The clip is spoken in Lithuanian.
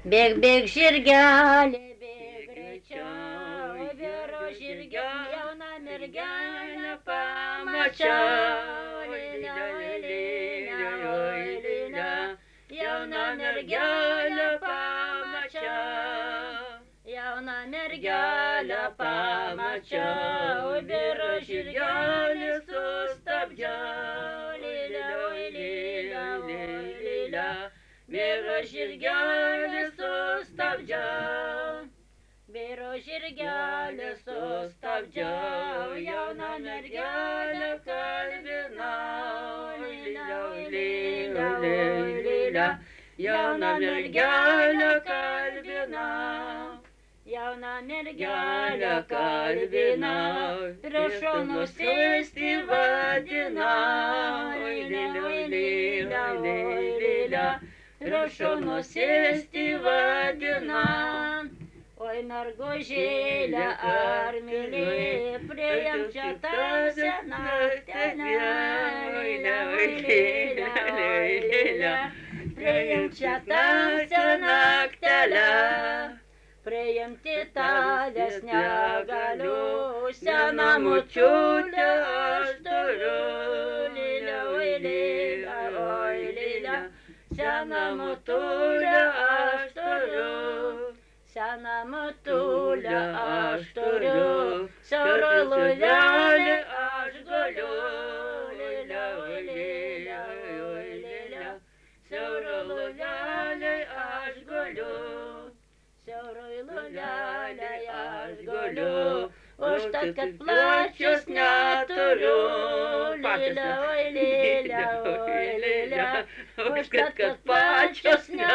Bėg, bėg, žirgelė, bėg greičiau, vyro žirgelė, jauna mergelė pamačiau. Lilė, lilė, oi, lilė, jauna mergelė pamačiau. Jauna mergelė pamačiau, vyro žirgelį sustabdžiau. Lilė, oi, lilė, oi, lilė, vyro žirgelį sustabdžiau. Vyro žirgelį sustabdžiau, jauną mergelę kalbinau. Lilė, oi, lilė, oi, lilė, jauną mergelę kalbinau. Jauną mergelę kalbinau, prašau nusėsti vadinau. Oi, lilė, oi, lilė, oi, lilė, prašau nusėsti vadinau. Oi, mergužėlė, ar myli, priėjom čia tą senaktelę. Oi, lilė, oi, lilė, priėjom čia tą senaktelę. Priimti tavęs negaliu, seną močiutę aš turiu. Lilė, oi, lilė, oi, lilė, seną motulę aš turiu. Seną motulę aš turiu, siaurą lovelį aš guliu. Lilė, oi, lilė, oi, lilė, siaurą lovelį aš guliu. Siauroj lovelėj aš guliu, užtat, kad plačios neturiu. Lilė, oi, lilė, oi, lilė, užtat, kad plačios neturiu.